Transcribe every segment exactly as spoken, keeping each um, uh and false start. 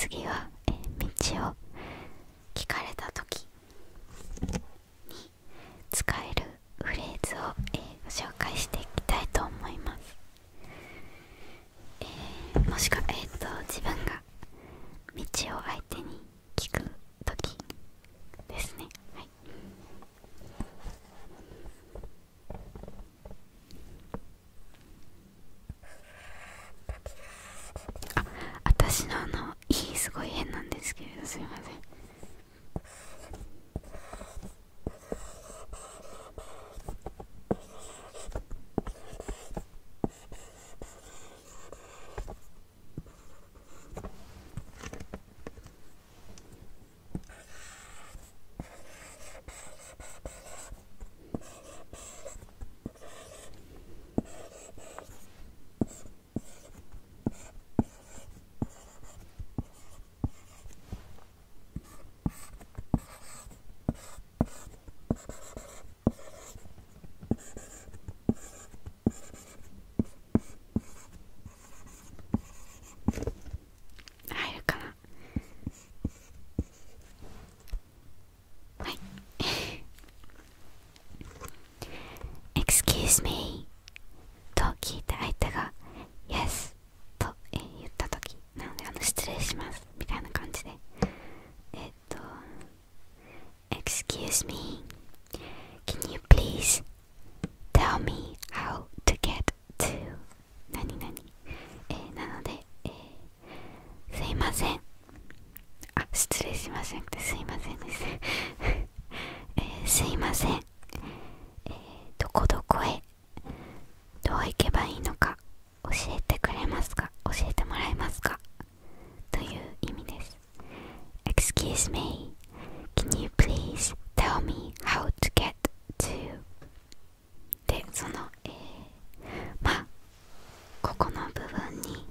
次は、えー、道を聞かれた時に使えるフレーズを、えー、紹介していきたいと思います。えー、もしかえっ、ー、と自分が道を相手に聞く時ですね。はい。あ、私のあのいいすごい変なんですけれど、すいません。入るかな。はい。Excuse me と聞いて相手が Yes と、えー言った時なので、あの失礼しますみたいな感じで、えっと Excuse me, can you please tell me how to get to 何々、えー、なので、えー、すいません、あ、失礼しませんってすいませんですね、えー、すいません、えー、どこどこへどう行けばいいのか教えてくれますか、教えてもらえますかという意味です。 Excuse me, can you please tell me how to get to で、その、えー、まあここの部分に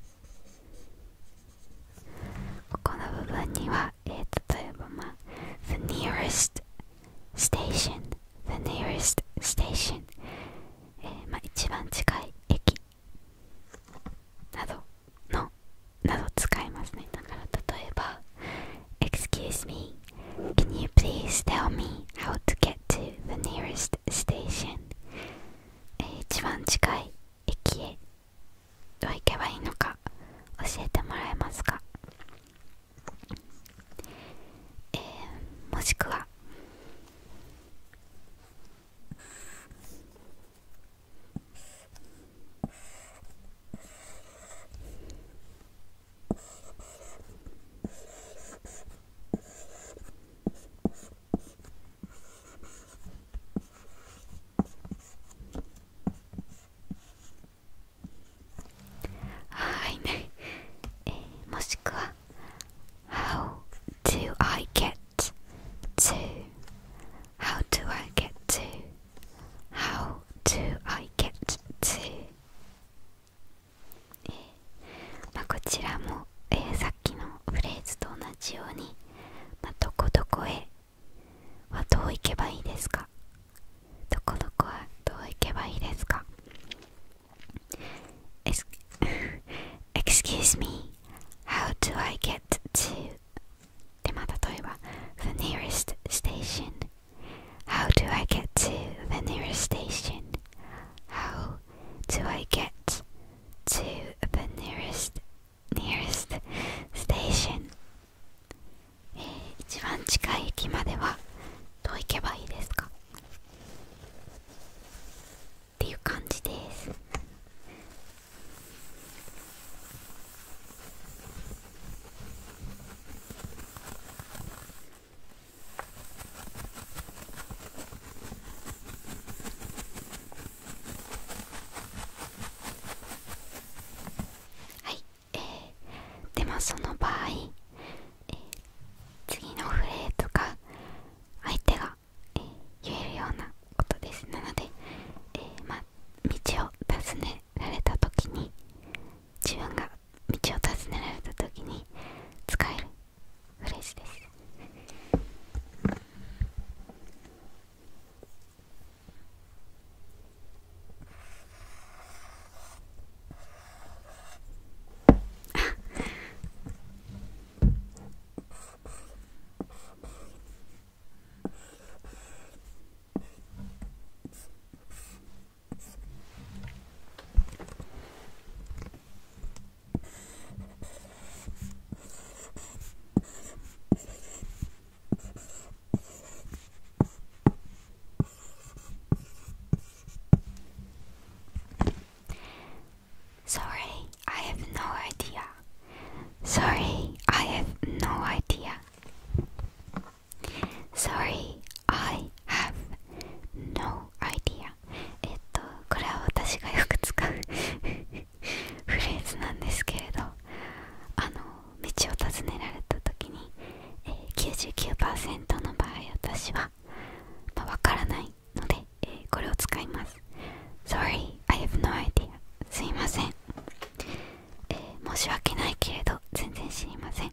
ここの部分には、えー、例えばまあ the nearest station the nearest station、えー、まあ一番近い駅などのなど使いますね。だから例えば Excuse me, can you please tell me how to get to the nearest station、えー、一番近い駅へどう行けばいいのか教えてもらえますか、えー、もしくははいね、えー、もしくは How do I get to How do I get to How do I get to、えーまあ、こちらも、えー、さっきのフレーズと同じように、まあ、どこどこへはどう行けばいいですか、どこどこはどう行けばいいですか、Excuse me, how do I get to で、まあ、例えば The nearest station How do I get to the nearest station How do I get to the nearest nearest station、えー、一番近い駅まではどう行けばいいですかっていう感じです。はい、えー、でもその場合、えー、次のフレーズが相手が、えー、言えるようなことです。なので、えー、まあ道を尋ねられた時に自分が道を尋ねられた時に使えるフレーズです。 私は、まあ、わからないので、えーこれを使います。 Sorry, I have no idea。 すいません、えー申し訳ないけれど全然知りません。